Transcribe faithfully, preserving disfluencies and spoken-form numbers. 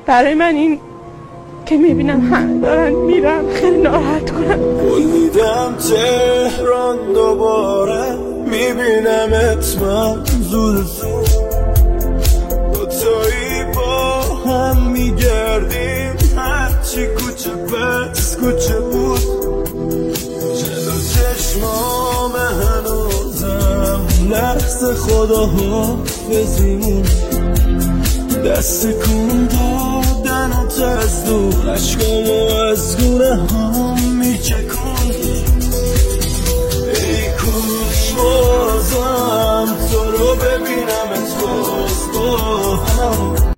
برای من این که میبینم همه دارن میرم خیلی ناراحت کنم. بولیدم تهران دوباره میبینم اتمام زود زود دوتایی با هم میگردیم هرچی کوچه بس کوچه بود جلو چشمام هنوزم لحظه خدا حافظیمون دست کن دادن و از دور عشقامو از گونه ها